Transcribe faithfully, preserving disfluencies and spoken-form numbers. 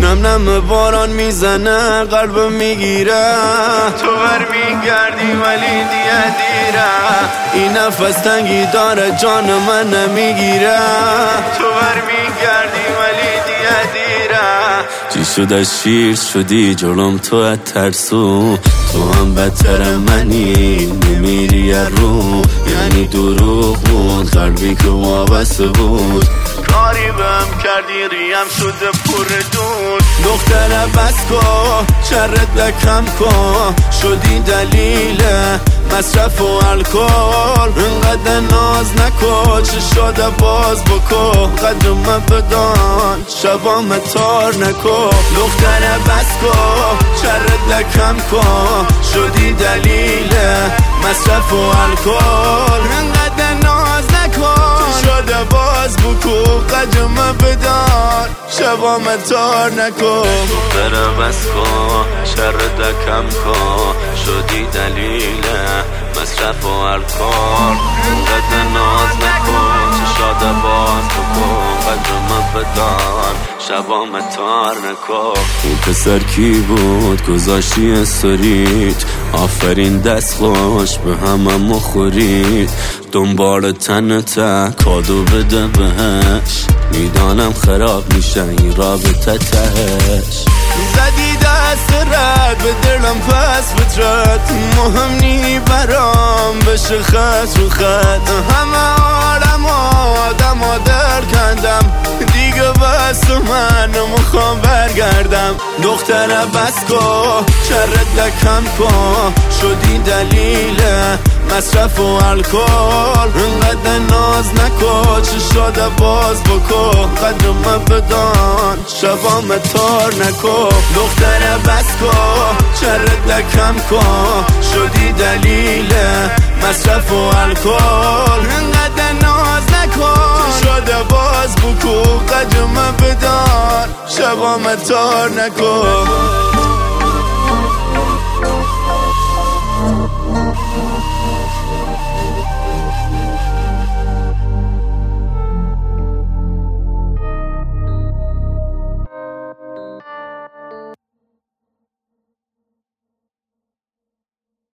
نم نم باران میزنه قلبم میگیره، تو بر میگردی ولی دیگه دیره، این نفس تنگی داره جان من نمیگیره، تو بر میگردی ولی دیگه دیره. چی شده شیر شدی جلوم تو از ترسو، تو هم بدتر منی نمیری رو، یعنی دروغ بود قلبی که وابسته بود، کاری بهم کردی ریم شده پر دود. دختر بس کن شرط لکم کن، شدی دلیل مصرف و الکل، اینقدر ناز نکن چه شده باز بکن، قدر من بدان شبام تار نکن. دختر بس کن شرط لکم کن، شدی دلیل مصرف و الکل، اینقدر ناز نکن چه شده باز بکن، قدر من بدان شبام تار نکن. دختر بس کن شرط لکم کن، شدی دلیل مصرف و الکل، اینقدر ناز نکن چه شده باز بکن، قدر من بدان شبام تار نکن. اون پسر کی بود گذاشتی استوریت، آفرین دست خوش به همه مخورید، دنبال تنته کادو بده بهش، میدانم خراب میشه این رابطه تهش. زدی دست رد به دلم پس فطرت، مهم نی برام بشه خط رو خط، همه عالم آدم ها در کندم دیگه، بس من نمیخوام برگردم. دختر بس کن شرط لکم کن، شدی دلیل مصرف و الکل، اینقدر ناز نکن چه شده باز بکن، قدر من بدان شبام تار نکن. دختر بس کن شرط لکم کن، شدی دلیل مصرف و الکل، اینقدر ناز نکن چه شده باز بکن، قدر من بدان شبام تار نکن.